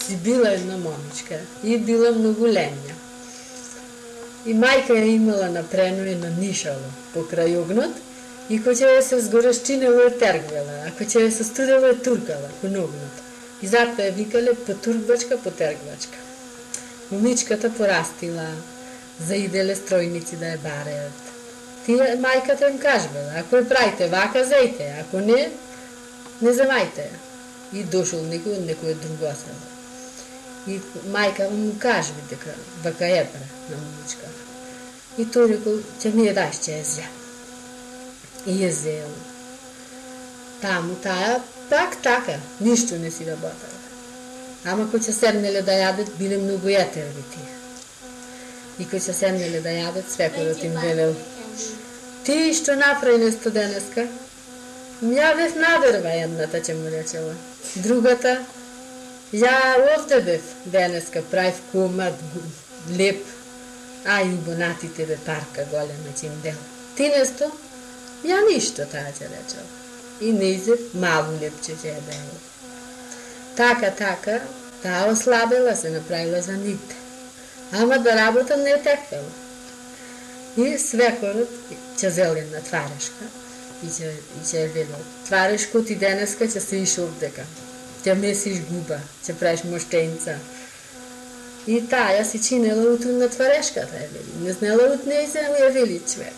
си била една момичка и била много леня. И майка ја имала напрено и нанишало покрај огнот и кој ќе се сгорещинело е тергвела, ако ќе се студело е туркала кон огнот. И затоа ја викале потуркбачка, потергбачка. Момичката порастила, заиделе стројници да ја бареат. Тие мајката им кажбела, ако ја правите вака, зајте, ако не земајте ја. И дошол некој од некој друго село. И мајка му кажби дека вака е пре на момичката. И тој рекол, ќе ми ја даш, ќе ја зем. И ја зел. Таму таа пак така, ништо не си работела. Ама кој ќе седнеле да јадат, биле многу јатерви тие. И кој ќе седнеле да јадат, свекорот им велел, ти што направи нешто денеска? Ја бев надерва едната, ќе му речела. Другата, ја овде бев денеска, правив комат, леп, а и убонатите бе парка голема ќе им дел. Ти нешто? Ја ништо, таа ќе речела. И нејзе малу лепче ќе ја дел. Така, таа ослабела, се направила за нигде. Ама да работа не теквела. И свекорот ќе зел една тварешка и ќе велел, тварешко ти денеска ќе се иш овдека, ќе месиш губа, ќе правиш моштенца. И таа ја си чинела уту на тварешката, ја вели, не знела ут нејзе, ја вели човек.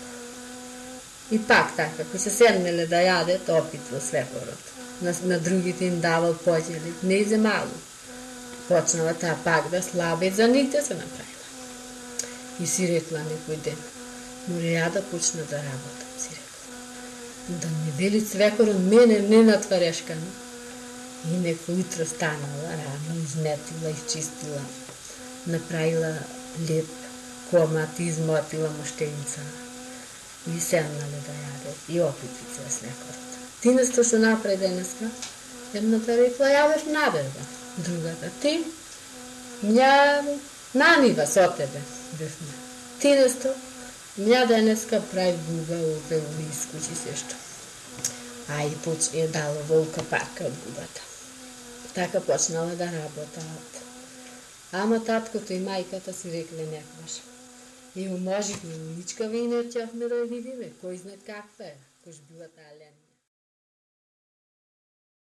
И пак така, кој се седнеле да јадет, опитва свекорот. На другите им давал поđели, нејзе малу. Почнала таа пак да слабе, за нигде се направила. И си рекла некој ден, море ја да почна да работам, си рекла. Да не вели свекорот мене не на тварешкана. И некој утро станала, рано изметила, изчистила, направила леп комат, измотила моштеница. И седнале да јаде, и опитвица свекорот. Ти нешто што направи денеска? Едната рекла, ја бев надерва. Другата, ти? Мја нанива со тебе, бевме. Ти нешто? Мја денеска прави губа овде у искучи се што. А и е дало волка парка од губата. Така почнала да работаат. Ама таткото и мајката си рекле некваш. И уможихме, ничка ви не чехме да ја видиме, кој знае каква е, кој била таа лен.